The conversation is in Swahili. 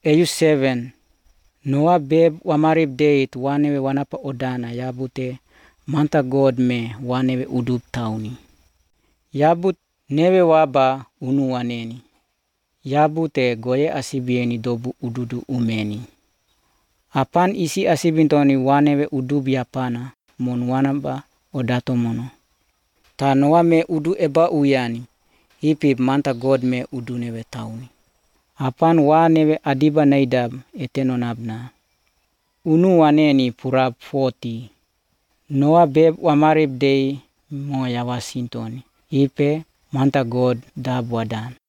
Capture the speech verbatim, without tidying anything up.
Eyu seven. Noa beb wamarip deit wanewe wanapa odana yabute manta God me wanewe udup tauni. Yabut newe waba unu waneni. Yabute goye asibieni dobu ududu umeni. Apan isi asibintoni wanewe udub yapana mon wanaba odato mono. Ta Noa me udu eba uyani. Ipip manta God me udu newe tauni. Apan wanewe adiba naidab etenonabna. Unu waneni purab forty. Noa beb wamarip dei mo yawasintoni. Ipe manta God dab wadan.